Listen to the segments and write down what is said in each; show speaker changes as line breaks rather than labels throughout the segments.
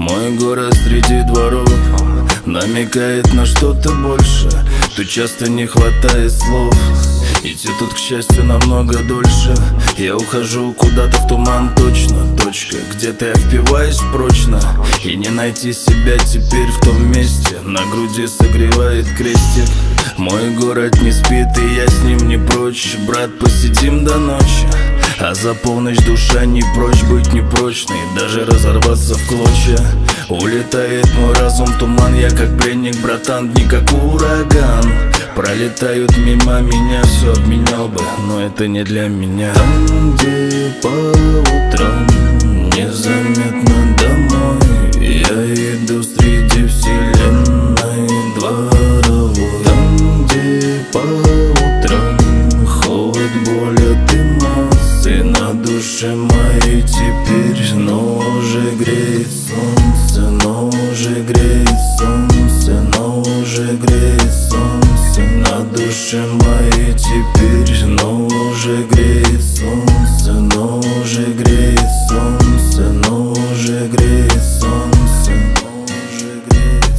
Мой город среди дворов намекает на что-то больше. Тут часто не хватает слов. Идти тут, к счастью, намного дольше. Я ухожу куда-то в туман, точно. Точка, где-то я впиваюсь прочно. И не найти себя теперь в том месте. На груди согревает крестик. Мой город не спит, и я с ним не прочь. Брат, посидим до ночи. А за полночь душа не прочь быть непрочной, даже разорваться в клочья. Улетает мой разум в туман, я как пленник, братан, дни как ураган. Пролетают мимо меня, все обменял бы, но это не для меня. Там, где по утрам незаметно домой, я иду среди вселенной дворовой. Там, где по утрам холод, боль от эмоций на душе моей теперь, но уже греет солнце, но уже греет солнце, но уже греет солнце на душе моей теперь, но уже греет солнце, но уже греет солнце, но уже греет солнце, но уже греет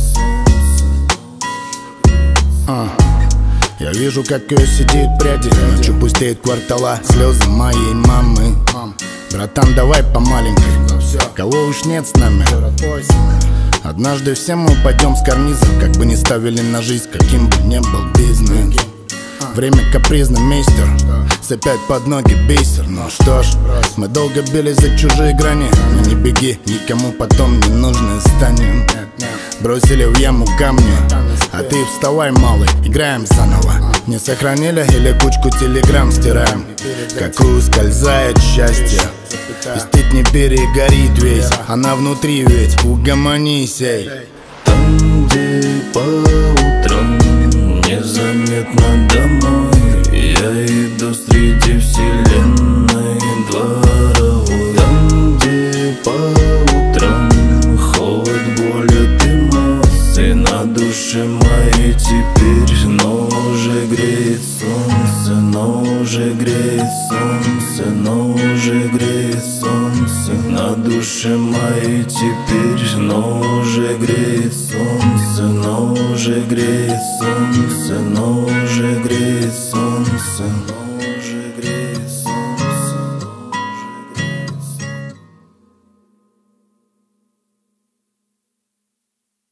солнце.
Я вижу, как ее сидит пряди, ночью пустеет квартала, слезы моей мамы. Братан, давай по маленькой, кого уж нет с нами. Однажды все мы упадем с карниза, как бы ни ставили на жизнь, каким бы ни был бизнес. Время капризный мистер, опять под ноги бисер. Ну что ж, мы долго били за чужие грани, но не беги, никому потом не нужны станем. Бросили в яму камни, а ты вставай, малый, играем заново. Не сохранили или кучку телеграмм стираем, как ускользает счастье. И стыд не перегорит весь, она внутри ведь, угомонись, эй.
Там, где по утрам незаметно домой, я иду среди вселенной дворовой. Там, где по утрам холод, боль от эмоций на душе моей теперь, но уже греет солнце, но уже греет солнце, но уже греет солнце на душе моей теперь, но уже греет солнце, но уже греет солнце, но уже греет солнце.